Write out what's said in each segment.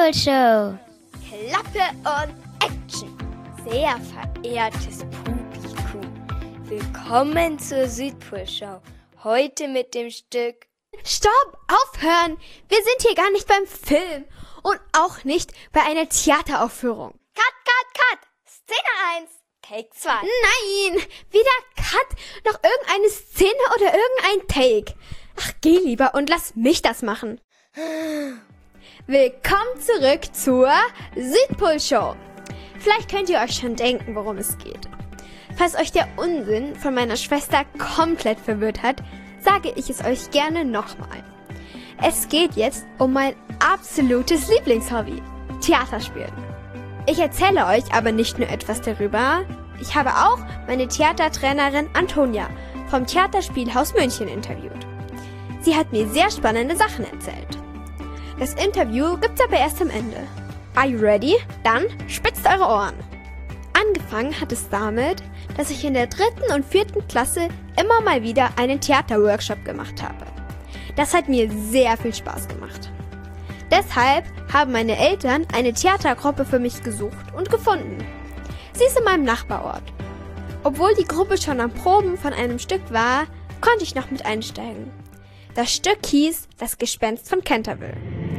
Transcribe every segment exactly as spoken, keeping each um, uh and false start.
Südpol-Show. Klappe und Action. Sehr verehrtes Publikum, willkommen zur Südpol-Show. Heute mit dem Stück... Stopp! Aufhören! Wir sind hier gar nicht beim Film und auch nicht bei einer Theateraufführung. Cut, cut, cut! Szene eins, Take zwei. Nein! Weder Cut noch irgendeine Szene oder irgendein Take. Ach, geh lieber und lass mich das machen. Willkommen zurück zur Südpol-Show. Vielleicht könnt ihr euch schon denken, worum es geht. Falls euch der Unsinn von meiner Schwester komplett verwirrt hat, sage ich es euch gerne nochmal. Es geht jetzt um mein absolutes Lieblingshobby, Theaterspielen. Ich erzähle euch aber nicht nur etwas darüber, ich habe auch meine Theatertrainerin Antonia vom Theaterspielhaus München interviewt. Sie hat mir sehr spannende Sachen erzählt. Das Interview gibt's aber erst am Ende. Are you ready? Dann spitzt eure Ohren. Angefangen hat es damit, dass ich in der dritten und vierten Klasse immer mal wieder einen Theaterworkshop gemacht habe. Das hat mir sehr viel Spaß gemacht. Deshalb haben meine Eltern eine Theatergruppe für mich gesucht und gefunden. Sie ist in meinem Nachbarort. Obwohl die Gruppe schon am Proben von einem Stück war, konnte ich noch mit einsteigen. Das Stück hieß Das Gespenst von Canterville.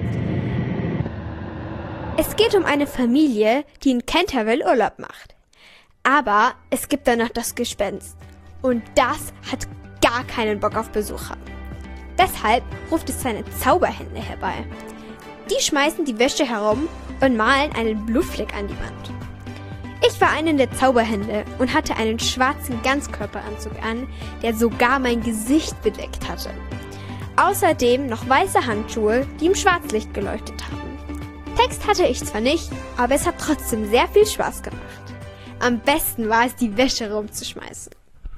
Es geht um eine Familie, die in Canterville Urlaub macht. Aber es gibt dann noch das Gespenst. Und das hat gar keinen Bock auf Besucher. Deshalb ruft es seine Zauberhände herbei. Die schmeißen die Wäsche herum und malen einen Blutfleck an die Wand. Ich war einen der Zauberhände und hatte einen schwarzen Ganzkörperanzug an, der sogar mein Gesicht bedeckt hatte. Außerdem noch weiße Handschuhe, die im Schwarzlicht geleuchtet haben. Text hatte ich zwar nicht, aber es hat trotzdem sehr viel Spaß gemacht. Am besten war es, die Wäsche rumzuschmeißen.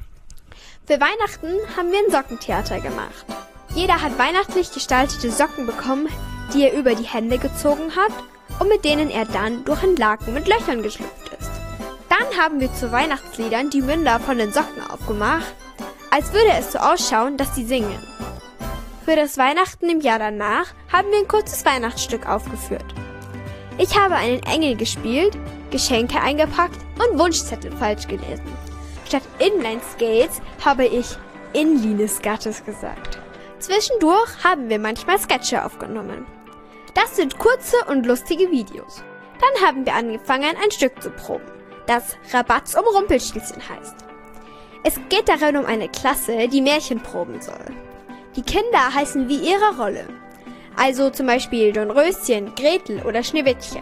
Für Weihnachten haben wir ein Sockentheater gemacht. Jeder hat weihnachtlich gestaltete Socken bekommen, die er über die Hände gezogen hat und mit denen er dann durch ein Laken mit Löchern geschlüpft ist. Dann haben wir zu Weihnachtsliedern die Münder von den Socken aufgemacht, als würde es so ausschauen, dass sie singen. Für das Weihnachten im Jahr danach haben wir ein kurzes Weihnachtsstück aufgeführt. Ich habe einen Engel gespielt, Geschenke eingepackt und Wunschzettel falsch gelesen. Statt Inline Skates habe ich Inline-Skates gesagt. Zwischendurch haben wir manchmal Sketche aufgenommen. Das sind kurze und lustige Videos. Dann haben wir angefangen, ein Stück zu proben, das Rabatz um Rumpelstilzchen heißt. Es geht darin um eine Klasse, die Märchen proben soll. Die Kinder heißen wie ihre Rolle. Also zum Beispiel Dornröschen, Gretel oder Schneewittchen.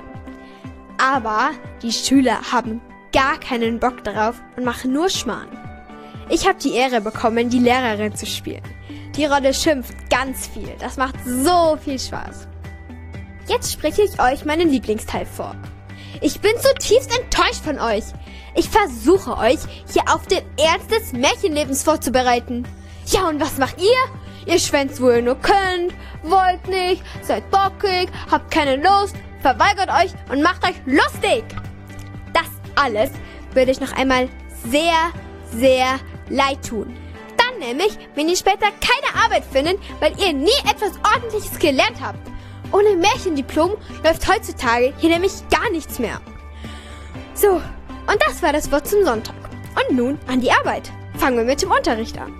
Aber die Schüler haben gar keinen Bock darauf und machen nur Schmarrn. Ich habe die Ehre bekommen, die Lehrerin zu spielen. Die Rolle schimpft ganz viel. Das macht so viel Spaß. Jetzt spreche ich euch meinen Lieblingsteil vor. Ich bin zutiefst enttäuscht von euch. Ich versuche euch hier auf den Ernst des Märchenlebens vorzubereiten. Ja, und was macht ihr? Ihr schwänzt, wo ihr nur könnt, wollt nicht, seid bockig, habt keine Lust, verweigert euch und macht euch lustig. Das alles würde ich noch einmal sehr, sehr leid tun. Dann nämlich, wenn ihr später keine Arbeit findet, weil ihr nie etwas Ordentliches gelernt habt. Ohne Märchendiplom läuft heutzutage hier nämlich gar nichts mehr. So, und das war das Wort zum Sonntag. Und nun an die Arbeit. Fangen wir mit dem Unterricht an.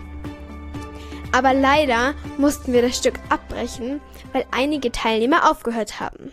Aber leider mussten wir das Stück abbrechen, weil einige Teilnehmer aufgehört haben.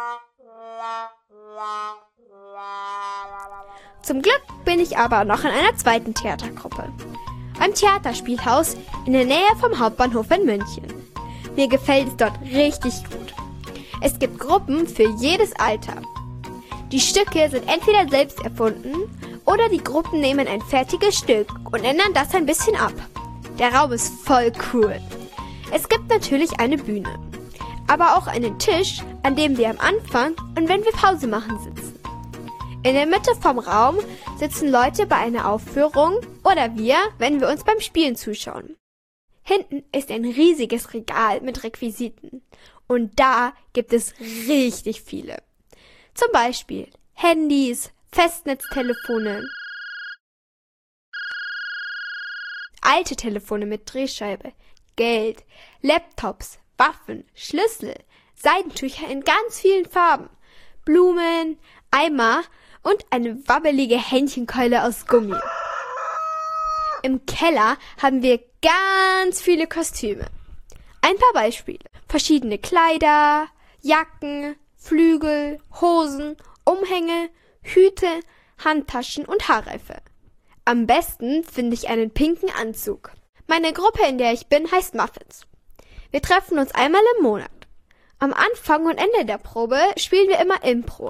Zum Glück bin ich aber noch in einer zweiten Theatergruppe. Beim Theaterspielhaus in der Nähe vom Hauptbahnhof in München. Mir gefällt es dort richtig gut. Es gibt Gruppen für jedes Alter. Die Stücke sind entweder selbst erfunden oder die Gruppen nehmen ein fertiges Stück und ändern das ein bisschen ab. Der Raum ist voll cool. Es gibt natürlich eine Bühne, aber auch einen Tisch, an dem wir am Anfang und wenn wir Pause machen sitzen. In der Mitte vom Raum sitzen Leute bei einer Aufführung oder wir, wenn wir uns beim Spielen zuschauen. Hinten ist ein riesiges Regal mit Requisiten und da gibt es richtig viele. Zum Beispiel Handys, Festnetztelefone, alte Telefone mit Drehscheibe, Geld, Laptops, Waffen, Schlüssel, Seidentücher in ganz vielen Farben, Blumen, Eimer und eine wabbelige Hähnchenkeule aus Gummi. Im Keller haben wir ganz viele Kostüme. Ein paar Beispiele. Verschiedene Kleider, Jacken, Flügel, Hosen, Umhänge, Hüte, Handtaschen und Haarreife. Am besten finde ich einen pinken Anzug. Meine Gruppe, in der ich bin, heißt Muffins. Wir treffen uns einmal im Monat. Am Anfang und Ende der Probe spielen wir immer Impro.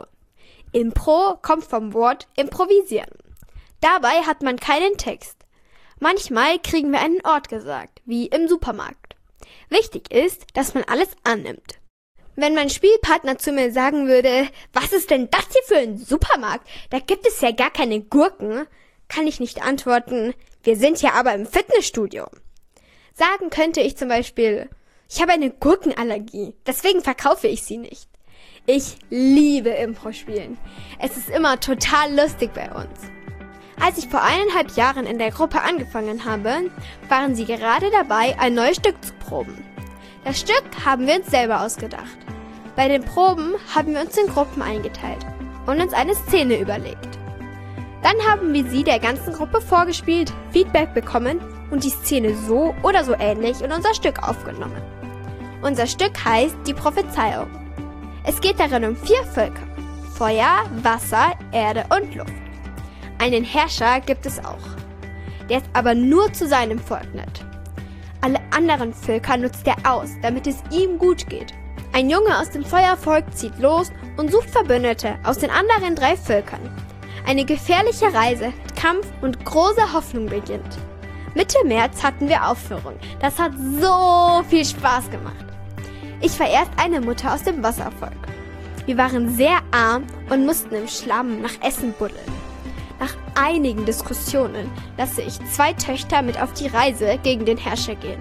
Impro kommt vom Wort improvisieren. Dabei hat man keinen Text. Manchmal kriegen wir einen Ort gesagt, wie im Supermarkt. Wichtig ist, dass man alles annimmt. Wenn mein Spielpartner zu mir sagen würde, was ist denn das hier für ein Supermarkt? Da gibt es ja gar keine Gurken, kann ich nicht antworten, wir sind ja aber im Fitnessstudio. Sagen könnte ich zum Beispiel, ich habe eine Gurkenallergie, deswegen verkaufe ich sie nicht. Ich liebe Impro-Spielen. Es ist immer total lustig bei uns. Als ich vor eineinhalb Jahren in der Gruppe angefangen habe, waren sie gerade dabei, ein neues Stück zu proben. Das Stück haben wir uns selber ausgedacht. Bei den Proben haben wir uns in Gruppen eingeteilt und uns eine Szene überlegt. Dann haben wir sie der ganzen Gruppe vorgespielt, Feedback bekommen und die Szene so oder so ähnlich in unser Stück aufgenommen. Unser Stück heißt Die Prophezeiung. Es geht darin um vier Völker: Feuer, Wasser, Erde und Luft. Einen Herrscher gibt es auch. Der ist aber nur zu seinem Volk nett. Alle anderen Völker nutzt er aus, damit es ihm gut geht. Ein Junge aus dem Feuervolk zieht los und sucht Verbündete aus den anderen drei Völkern. Eine gefährliche Reise, Kampf und große Hoffnung beginnt. Mitte März hatten wir Aufführung. Das hat so viel Spaß gemacht. Ich war erst eine Mutter aus dem Wasservolk. Wir waren sehr arm und mussten im Schlamm nach Essen buddeln. Nach einigen Diskussionen lasse ich zwei Töchter mit auf die Reise gegen den Herrscher gehen.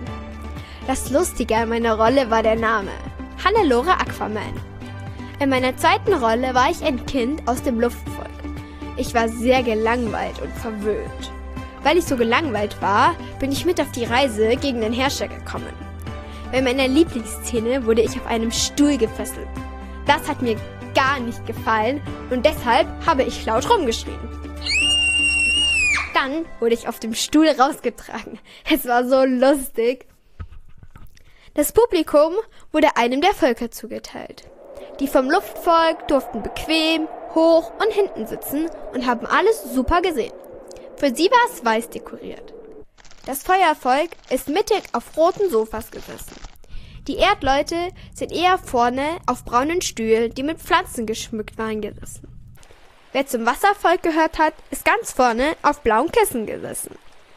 Das Lustige an meiner Rolle war der Name: Hannelore Aquaman. In meiner zweiten Rolle war ich ein Kind aus dem Luftvolk. Ich war sehr gelangweilt und verwöhnt. Weil ich so gelangweilt war, bin ich mit auf die Reise gegen den Herrscher gekommen. Bei meiner Lieblingsszene wurde ich auf einem Stuhl gefesselt. Das hat mir gar nicht gefallen und deshalb habe ich laut rumgeschrien. Dann wurde ich auf dem Stuhl rausgetragen. Es war so lustig. Das Publikum wurde einem der Völker zugeteilt. Die vom Luftvolk durften bequem, hoch und hinten sitzen und haben alles super gesehen. Für sie war es weiß dekoriert. Das Feuervolk ist mittig auf roten Sofas gesessen. Die Erdleute sind eher vorne auf braunen Stühlen, die mit Pflanzen geschmückt waren, gesessen. Wer zum Wasservolk gehört hat, ist ganz vorne auf blauen Kissen gesessen.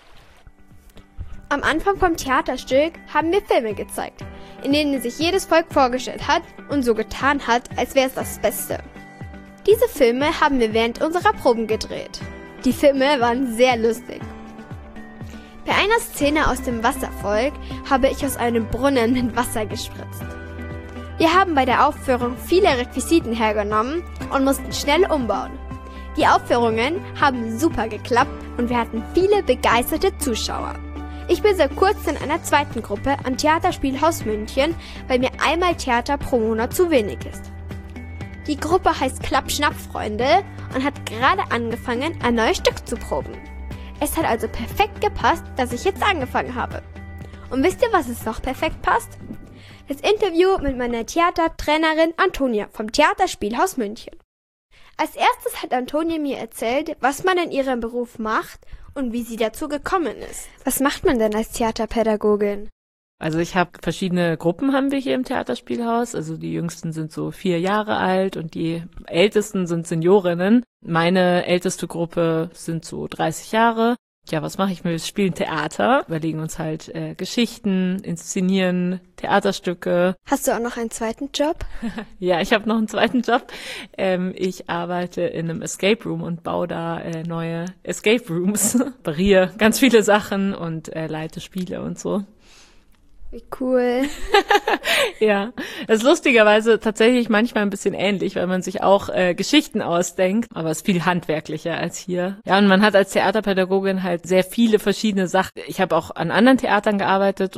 Am Anfang vom Theaterstück haben wir Filme gezeigt, in denen sich jedes Volk vorgestellt hat und so getan hat, als wäre es das Beste. Diese Filme haben wir während unserer Proben gedreht. Die Filme waren sehr lustig. Bei einer Szene aus dem Wasservolk habe ich aus einem Brunnen mit Wasser gespritzt. Wir haben bei der Aufführung viele Requisiten hergenommen und mussten schnell umbauen. Die Aufführungen haben super geklappt und wir hatten viele begeisterte Zuschauer. Ich bin seit kurzem in einer zweiten Gruppe am Theaterspielhaus München, weil mir einmal Theater pro Monat zu wenig ist. Die Gruppe heißt Klapp-Schnapp-Freunde und hat gerade angefangen, ein neues Stück zu proben. Es hat also perfekt gepasst, dass ich jetzt angefangen habe. Und wisst ihr, was es noch perfekt passt? Das Interview mit meiner Theatertrainerin Antonia vom Theaterspielhaus München. Als erstes hat Antonia mir erzählt, was man in ihrem Beruf macht und wie sie dazu gekommen ist. Was macht man denn als Theaterpädagogin? Also ich habe verschiedene Gruppen haben wir hier im Theaterspielhaus. Also die jüngsten sind so vier Jahre alt und die ältesten sind Seniorinnen. Meine älteste Gruppe sind so dreißig Jahre. Ja, was mache ich? Wir spielen Theater, überlegen uns halt äh, Geschichten, inszenieren Theaterstücke. Hast du auch noch einen zweiten Job? Ja, ich habe noch einen zweiten Job. Ähm, ich arbeite in einem Escape Room und baue da äh, neue Escape Rooms, repariere ganz viele Sachen und äh, leite Spiele und so. Wie cool. Ja, das ist lustigerweise tatsächlich manchmal ein bisschen ähnlich, weil man sich auch äh, Geschichten ausdenkt, aber es ist viel handwerklicher als hier. Ja, und man hat als Theaterpädagogin halt sehr viele verschiedene Sachen. Ich habe auch an anderen Theatern gearbeitet und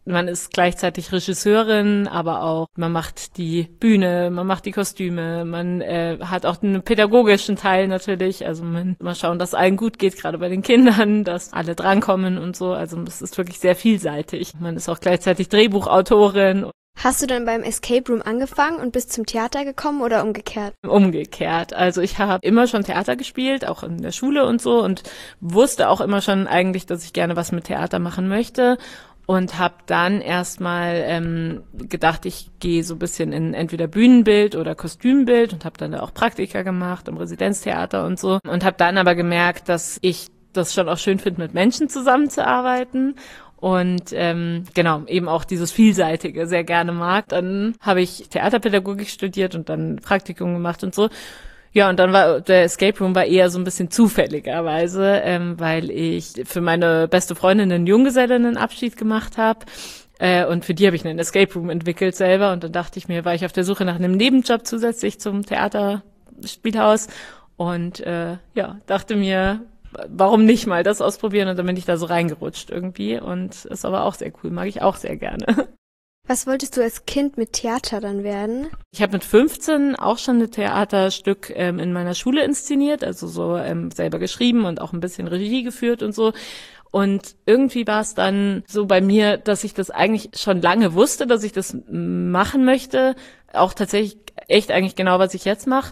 man ist gleichzeitig Regisseurin, aber auch man macht die Bühne, man macht die Kostüme, man äh, hat auch einen pädagogischen Teil natürlich, also man mal schauen, dass allen gut geht, gerade bei den Kindern, dass alle drankommen und so, also es ist wirklich sehr vielseitig. Man ist auch gleichzeitig Drehbuchautorin. Hast du dann beim Escape Room angefangen und bist zum Theater gekommen oder umgekehrt? Umgekehrt. Also ich habe immer schon Theater gespielt, auch in der Schule und so, und wusste auch immer schon eigentlich, dass ich gerne was mit Theater machen möchte. Und habe dann erstmal ähm, gedacht, ich gehe so ein bisschen in entweder Bühnenbild oder Kostümbild und habe dann da auch Praktika gemacht im Residenztheater und so. Und habe dann aber gemerkt, dass ich das schon auch schön finde, mit Menschen zusammenzuarbeiten. Und ähm, genau, eben auch dieses Vielseitige sehr gerne mag. Dann habe ich Theaterpädagogik studiert und dann Praktikum gemacht und so. Ja, und dann war der Escape Room war eher so ein bisschen zufälligerweise, ähm, weil ich für meine beste Freundin einen Junggesellinnenabschied gemacht habe. Äh, und für die habe ich einen Escape Room entwickelt selber. Und dann dachte ich mir, war ich auf der Suche nach einem Nebenjob zusätzlich zum Theaterspielhaus. Und äh, ja, dachte mir, warum nicht mal das ausprobieren? Und dann bin ich da so reingerutscht irgendwie. Und ist aber auch sehr cool, mag ich auch sehr gerne. Was wolltest du als Kind mit Theater dann werden? Ich habe mit fünfzehn auch schon ein Theaterstück ähm, in meiner Schule inszeniert, also so ähm, selber geschrieben und auch ein bisschen Regie geführt und so. Und irgendwie war es dann so bei mir, dass ich das eigentlich schon lange wusste, dass ich das machen möchte. Auch tatsächlich echt eigentlich genau, was ich jetzt mache.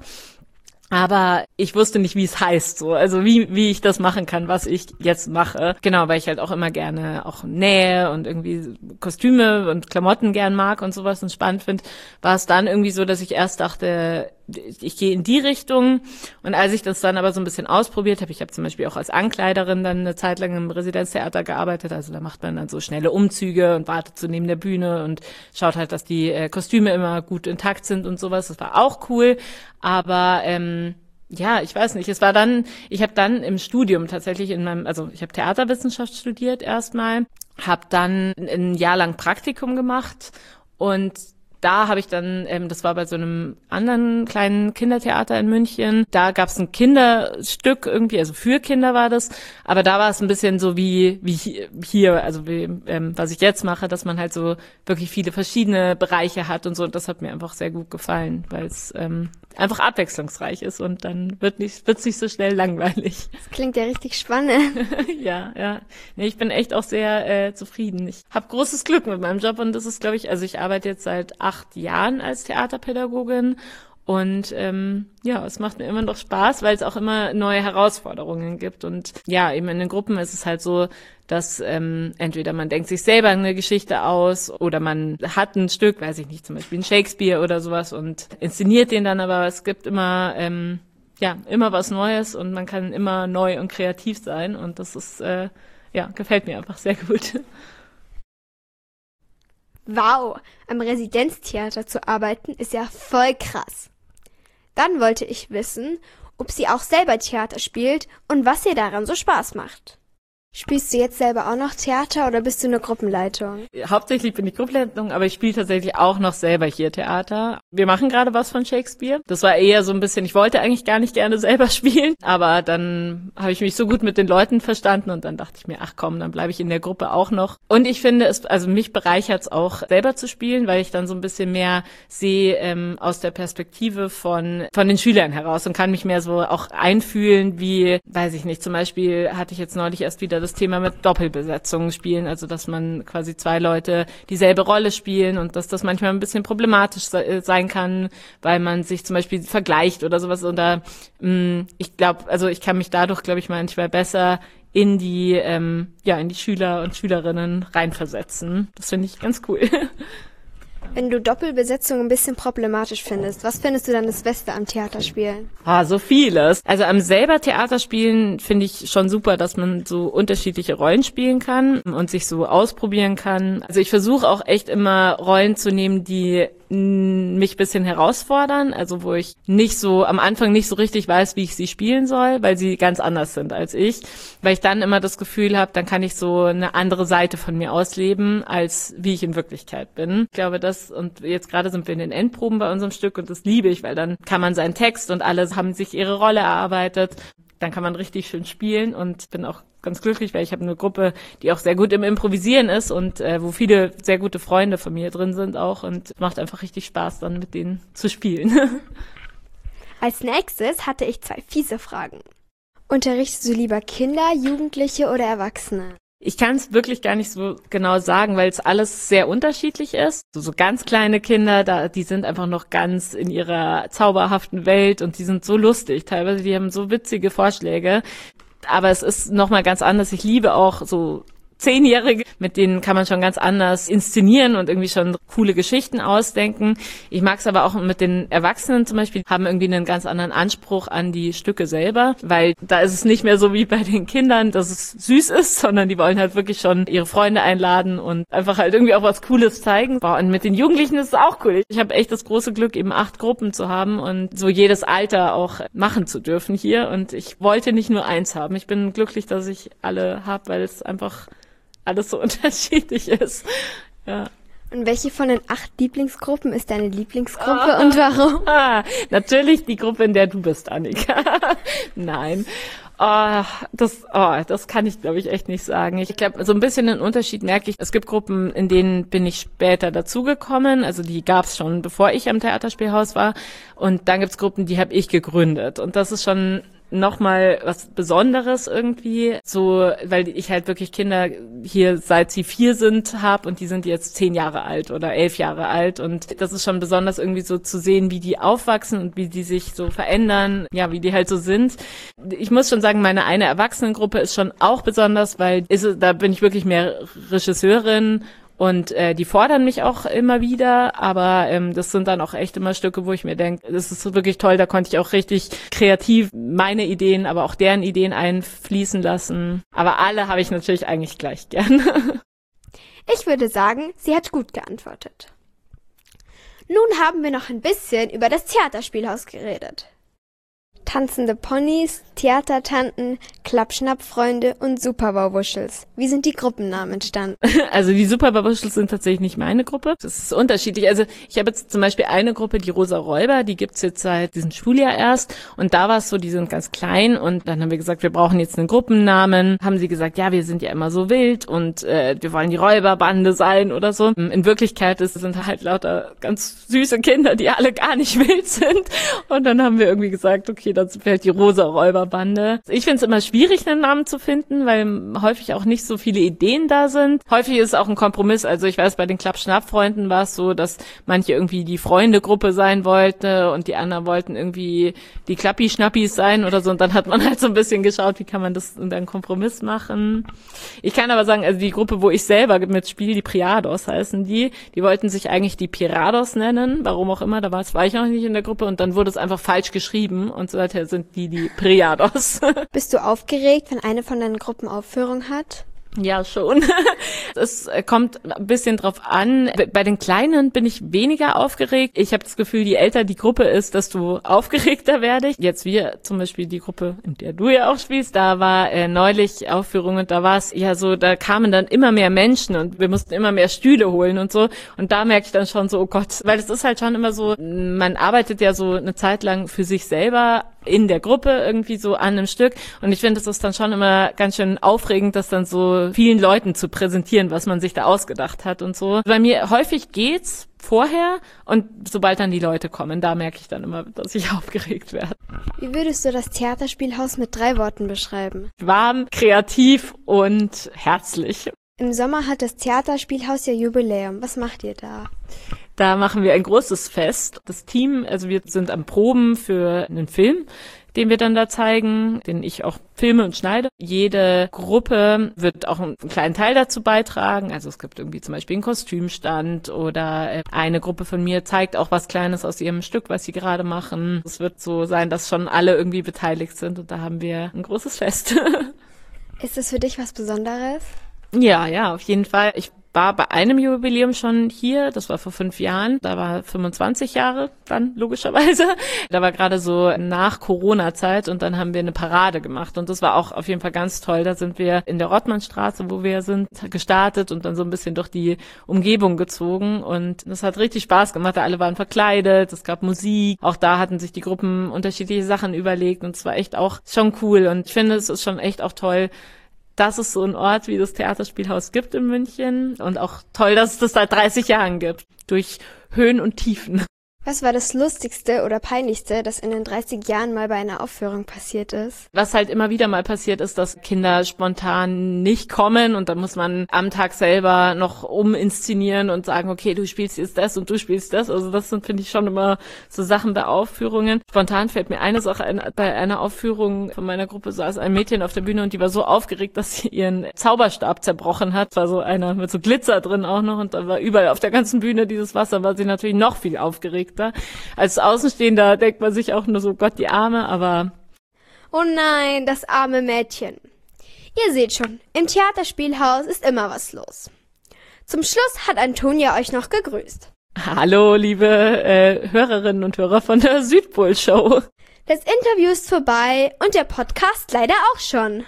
Aber ich wusste nicht, wie es heißt, so, also wie wie ich das machen kann, was ich jetzt mache. Genau, weil ich halt auch immer gerne auch nähe und irgendwie Kostüme und Klamotten gern mag und sowas und spannend finde, war es dann irgendwie so, dass ich erst dachte, ich gehe in die Richtung. Und als ich das dann aber so ein bisschen ausprobiert habe, ich habe zum Beispiel auch als Ankleiderin dann eine Zeit lang im Residenztheater gearbeitet, also da macht man dann so schnelle Umzüge und wartet so neben der Bühne und schaut halt, dass die äh, Kostüme immer gut intakt sind und sowas. Das war auch cool, aber ähm, ja, ich weiß nicht, es war dann, ich habe dann im Studium tatsächlich in meinem, also ich habe Theaterwissenschaft studiert erstmal, habe dann ein Jahr lang Praktikum gemacht und da habe ich dann, ähm, das war bei so einem anderen kleinen Kindertheater in München, da gab es ein Kinderstück irgendwie, also für Kinder war das, aber da war es ein bisschen so wie wie hier, also wie, ähm, was ich jetzt mache, dass man halt so wirklich viele verschiedene Bereiche hat und so, und das hat mir einfach sehr gut gefallen, weil es ähm, einfach abwechslungsreich ist und dann wird nicht wird's nicht so schnell langweilig. Das klingt ja richtig spannend. Ja, ja. Nee, ich bin echt auch sehr äh, zufrieden. Ich habe großes Glück mit meinem Job und das ist, glaube ich, also ich arbeite jetzt seit acht Jahren als Theaterpädagogin und ähm, ja, es macht mir immer noch Spaß, weil es auch immer neue Herausforderungen gibt und ja, eben in den Gruppen ist es halt so, dass ähm, entweder man denkt sich selber eine Geschichte aus oder man hat ein Stück, weiß ich nicht, zum Beispiel ein Shakespeare oder sowas und inszeniert den dann, aber es gibt immer ähm, ja immer was Neues und man kann immer neu und kreativ sein und das ist äh, ja gefällt mir einfach sehr gut. Wow, am Residenztheater zu arbeiten ist ja voll krass. Dann wollte ich wissen, ob sie auch selber Theater spielt und was ihr daran so Spaß macht. Spielst du jetzt selber auch noch Theater oder bist du nur Gruppenleitung? Hauptsächlich bin ich Gruppenleitung, aber ich spiele tatsächlich auch noch selber hier Theater. Wir machen gerade was von Shakespeare. Das war eher so ein bisschen, ich wollte eigentlich gar nicht gerne selber spielen, aber dann habe ich mich so gut mit den Leuten verstanden und dann dachte ich mir, ach komm, dann bleibe ich in der Gruppe auch noch. Und ich finde es, also mich bereichert es auch selber zu spielen, weil ich dann so ein bisschen mehr sehe ähm, aus der Perspektive von von den Schülern heraus und kann mich mehr so auch einfühlen, wie, weiß ich nicht, zum Beispiel hatte ich jetzt neulich erst wieder das Thema mit Doppelbesetzungen spielen, also dass man quasi zwei Leute dieselbe Rolle spielen und dass das manchmal ein bisschen problematisch se- sein kann, weil man sich zum Beispiel vergleicht oder sowas. Oder mh, ich glaube, also ich kann mich dadurch, glaube ich, manchmal besser in die ähm, ja in die Schüler und Schülerinnen reinversetzen. Das finde ich ganz cool. Wenn du Doppelbesetzung ein bisschen problematisch findest, was findest du dann das Beste am Theaterspielen? Ah, so vieles. Also am selber Theaterspielen finde ich schon super, dass man so unterschiedliche Rollen spielen kann und sich so ausprobieren kann. Also ich versuche auch echt immer Rollen zu nehmen, die mich ein bisschen herausfordern, also wo ich nicht so am Anfang nicht so richtig weiß, wie ich sie spielen soll, weil sie ganz anders sind als ich, weil ich dann immer das Gefühl habe, dann kann ich so eine andere Seite von mir ausleben, als wie ich in Wirklichkeit bin. Ich glaube, das, und jetzt gerade sind wir in den Endproben bei unserem Stück und das liebe ich, weil dann kann man seinen Text und alle haben sich ihre Rolle erarbeitet. dann kann man richtig schön spielen und bin auch ganz glücklich, weil ich habe eine Gruppe, die auch sehr gut im Improvisieren ist und äh, wo viele sehr gute Freunde von mir drin sind auch und es macht einfach richtig Spaß, dann mit denen zu spielen. Als nächstes hatte ich zwei fiese Fragen. Unterrichtest du lieber Kinder, Jugendliche oder Erwachsene? Ich kann es wirklich gar nicht so genau sagen, weil es alles sehr unterschiedlich ist. So, so ganz kleine Kinder, da die sind einfach noch ganz in ihrer zauberhaften Welt und die sind so lustig. Teilweise, die haben so witzige Vorschläge. Aber es ist nochmal ganz anders. Ich liebe auch so Zehnjährige, mit denen kann man schon ganz anders inszenieren und irgendwie schon coole Geschichten ausdenken. Ich mag es aber auch mit den Erwachsenen zum Beispiel, haben irgendwie einen ganz anderen Anspruch an die Stücke selber, weil da ist es nicht mehr so wie bei den Kindern, dass es süß ist, sondern die wollen halt wirklich schon ihre Freunde einladen und einfach halt irgendwie auch was Cooles zeigen. Boah, und mit den Jugendlichen ist es auch cool. Ich habe echt das große Glück, eben acht Gruppen zu haben und so jedes Alter auch machen zu dürfen hier. Und ich wollte nicht nur eins haben. Ich bin glücklich, dass ich alle habe, weil es einfach alles so unterschiedlich ist. Ja. Und welche von den acht Lieblingsgruppen ist deine Lieblingsgruppe und warum? Ah, natürlich die Gruppe, in der du bist, Annika. Nein. Oh, das, oh, das kann ich, glaube ich, echt nicht sagen. Ich glaube, so ein bisschen den Unterschied merke ich. Es gibt Gruppen, in denen bin ich später dazugekommen. Also die gab es schon, bevor ich am Theaterspielhaus war. Und dann gibt's Gruppen, die habe ich gegründet. Und das ist schon nochmal was Besonderes irgendwie, so, weil ich halt wirklich Kinder hier seit sie vier sind habe und die sind jetzt zehn Jahre alt oder elf Jahre alt und das ist schon besonders irgendwie so zu sehen, wie die aufwachsen und wie die sich so verändern, ja, wie die halt so sind. Ich muss schon sagen, meine eine Erwachsenengruppe ist schon auch besonders, weil ist, da bin ich wirklich mehr Regisseurin. Und äh, die fordern mich auch immer wieder, aber ähm, das sind dann auch echt immer Stücke, wo ich mir denke, das ist wirklich toll, da konnte ich auch richtig kreativ meine Ideen, aber auch deren Ideen einfließen lassen. Aber alle habe ich natürlich eigentlich gleich gern. Ich würde sagen, sie hat gut geantwortet. Nun haben wir noch ein bisschen über das Theaterspielhaus geredet. Tanzende Ponys, Theatertanten, Klappschnappfreunde und Superbauwuschels. Wie sind die Gruppennamen entstanden? Also die Superbauwuschels sind tatsächlich nicht meine Gruppe. Das ist unterschiedlich. Also ich habe jetzt zum Beispiel eine Gruppe, die Rosa Räuber, die gibt's jetzt seit diesem Schuljahr erst. Und da war es so, die sind ganz klein. Und dann haben wir gesagt, wir brauchen jetzt einen Gruppennamen. Haben sie gesagt, ja, wir sind ja immer so wild und äh, wir wollen die Räuberbande sein oder so. In Wirklichkeit ist, sind halt lauter ganz süße Kinder, die alle gar nicht wild sind. Und dann haben wir irgendwie gesagt, okay, dann fällt die Rosa Räuberbande. Ich finde es immer schwierig, einen Namen zu finden, weil häufig auch nicht so viele Ideen da sind. Häufig ist es auch ein Kompromiss. Also ich weiß, bei den Klappschnappfreunden war es so, dass manche irgendwie die Freunde-Gruppe sein wollte und die anderen wollten irgendwie die Klappi-Schnappis sein oder so. Und dann hat man halt so ein bisschen geschaut, wie kann man das in einen Kompromiss machen. Ich kann aber sagen, also die Gruppe, wo ich selber mitspiele, die Priados heißen die, die wollten sich eigentlich die Pirados nennen, warum auch immer, da war, war ich noch nicht in der Gruppe und dann wurde es einfach falsch geschrieben und so weiter sind die die Priados. Bist du aufgeregt, wenn eine von deinen Gruppen Aufführung hat? Ja, schon. Es kommt ein bisschen drauf an. Bei den Kleinen bin ich weniger aufgeregt. Ich habe das Gefühl, je älter die Gruppe ist, desto aufgeregter werde ich. Jetzt wir zum Beispiel die Gruppe, in der du ja auch spielst, da war äh, neulich Aufführung und da war es ja so, da kamen dann immer mehr Menschen und wir mussten immer mehr Stühle holen und so. Und da merke ich dann schon so, oh Gott, weil es ist halt schon immer so, man arbeitet ja so eine Zeit lang für sich selber in der Gruppe irgendwie so an einem Stück und ich finde, es ist dann schon immer ganz schön aufregend, das dann so vielen Leuten zu präsentieren, was man sich da ausgedacht hat und so. Bei mir häufig geht's vorher und sobald dann die Leute kommen, da merke ich dann immer, dass ich aufgeregt werde. Wie würdest du das Theaterspielhaus mit drei Worten beschreiben? Warm, kreativ und herzlich. Im Sommer hat das Theaterspielhaus ja Jubiläum. Was macht ihr da? Da machen wir ein großes Fest. Das Team, also wir sind am Proben für einen Film, den wir dann da zeigen, den ich auch filme und schneide. Jede Gruppe wird auch einen kleinen Teil dazu beitragen. Also es gibt irgendwie zum Beispiel einen Kostümstand oder eine Gruppe von mir zeigt auch was Kleines aus ihrem Stück, was sie gerade machen. Es wird so sein, dass schon alle irgendwie beteiligt sind und da haben wir ein großes Fest. Ist das für dich was Besonderes? Ja, ja, auf jeden Fall. Ich war bei einem Jubiläum schon hier, das war vor fünf Jahren, da war fünfundzwanzig Jahre dann logischerweise. Da war gerade so nach Corona-Zeit und dann haben wir eine Parade gemacht und das war auch auf jeden Fall ganz toll. Da sind wir in der Rottmannstraße, wo wir sind, gestartet und dann so ein bisschen durch die Umgebung gezogen und das hat richtig Spaß gemacht. Alle waren verkleidet, es gab Musik, auch da hatten sich die Gruppen unterschiedliche Sachen überlegt und es war echt auch schon cool und ich finde, es ist schon echt auch toll, dass es so einen Ort wie das Theaterspielhaus gibt in München und auch toll, dass es das seit dreißig Jahren gibt, durch Höhen und Tiefen. Was war das Lustigste oder Peinlichste, das in den dreißig Jahren mal bei einer Aufführung passiert ist? Was halt immer wieder mal passiert ist, dass Kinder spontan nicht kommen und dann muss man am Tag selber noch uminszenieren und sagen, okay, du spielst jetzt das und du spielst das. Also das sind, finde ich, schon immer so Sachen bei Aufführungen. Spontan fällt mir eine Sache ein, bei einer Aufführung von meiner Gruppe saß ein Mädchen auf der Bühne und die war so aufgeregt, dass sie ihren Zauberstab zerbrochen hat. Es war so einer mit so Glitzer drin auch noch und dann war überall auf der ganzen Bühne dieses Wasser, war sie natürlich noch viel aufgeregt. Als Außenstehender denkt man sich auch nur so, Gott, die Arme, aber... Oh nein, das arme Mädchen. Ihr seht schon, im Theaterspielhaus ist immer was los. Zum Schluss hat Antonia euch noch gegrüßt. Hallo, liebe äh, Hörerinnen und Hörer von der Südpol-Show. Das Interview ist vorbei und der Podcast leider auch schon.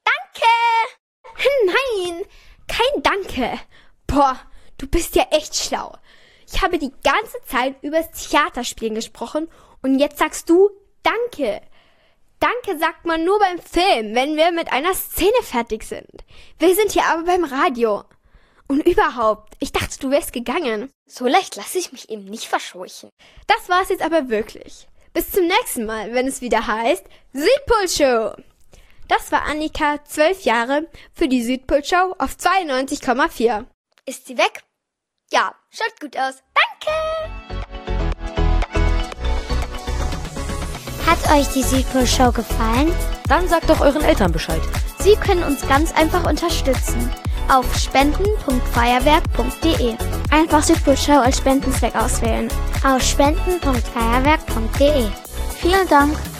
Danke! Nein, kein Danke. Boah, du bist ja echt schlau. Ich habe die ganze Zeit übers Theaterspielen gesprochen und jetzt sagst du Danke. Danke sagt man nur beim Film, wenn wir mit einer Szene fertig sind. Wir sind hier aber beim Radio. Und überhaupt, ich dachte, du wärst gegangen. So leicht lasse ich mich eben nicht verscheuchen. Das war's jetzt aber wirklich. Bis zum nächsten Mal, wenn es wieder heißt Südpol-Show. Das war Annika, zwölf Jahre, für die Südpol-Show auf zweiundneunzig Komma vier. Ist sie weg? Ja, schaut gut aus. Danke! Hat euch die Südpol-Show gefallen? Dann sagt doch euren Eltern Bescheid. Sie können uns ganz einfach unterstützen. Auf spenden punkt feuerwerk punkt de. Einfach Südpol-Show als Spendenzweck auswählen. Auf spenden punkt feuerwerk punkt de. Vielen Dank!